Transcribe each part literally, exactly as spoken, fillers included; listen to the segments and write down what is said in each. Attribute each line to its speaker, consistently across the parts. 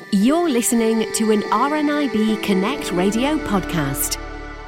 Speaker 1: You're listening to an R N I B Connect Radio podcast.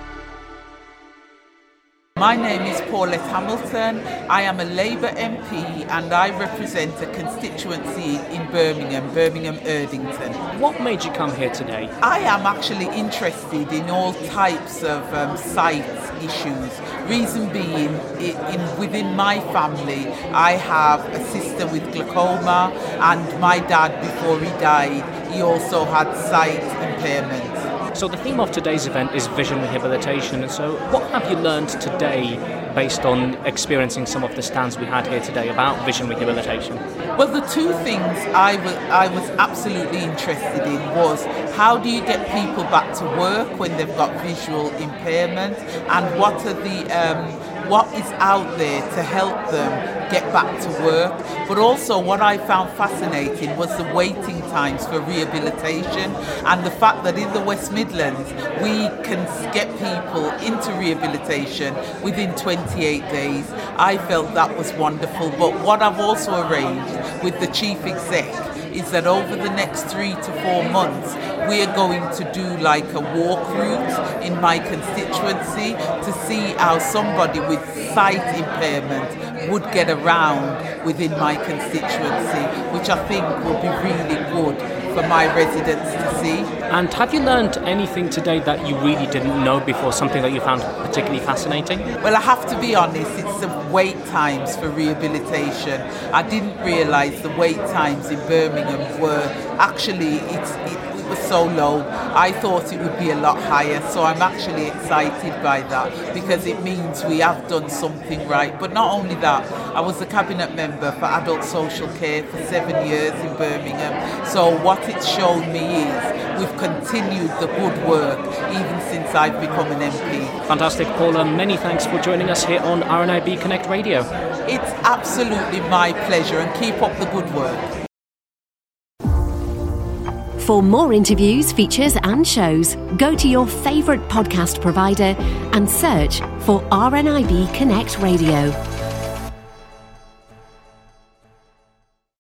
Speaker 2: My name is Paulette Hamilton. I am a Labour M P and I represent a constituency in Birmingham, Birmingham Erdington.
Speaker 3: What made you come here today?
Speaker 2: I am actually interested in all types of um, site issues. Reason being, in, in, within my family, I have a sister with glaucoma, and my dad, before he died, he also had sight impairment.
Speaker 3: So the theme of today's event is vision rehabilitation, and so what have you learned today based on experiencing some of the stands we had here today about vision rehabilitation?
Speaker 2: Well, the two things I was, I was absolutely interested in was how do you get people back to work when they've got visual impairment, and what are the um, what is out there to help them get back to work. But also what I found fascinating was the waiting times for rehabilitation, and the fact that in the West Midlands we can get people into rehabilitation within twenty-eight days. I felt that was wonderful. But what I've also arranged with the chief exec is that over the next three to four months we are going to do like a walk route in my constituency to see how somebody with sight impairment would get around within my constituency, which I think will be really good for my residents to see.
Speaker 3: And have you learned anything today that you really didn't know before, something that you found particularly fascinating?
Speaker 2: Well, I have to be honest, it's the wait times for rehabilitation. I didn't realise the wait times in Birmingham were actually, it's, it, it was so low. I thought it would be a lot higher, so I'm actually excited by that because it means we have done something right. But not only that, I was a cabinet member for adult social care for seven years in Birmingham, so what it's shown me is we've continued the good work even since I've become an M P.
Speaker 3: Fantastic, Paula. Many thanks for joining us here on R N I B Connect Radio.
Speaker 2: It's absolutely my pleasure, and keep up the good work.
Speaker 1: For more interviews, features and shows, go to your favourite podcast provider and search for R N I B Connect Radio.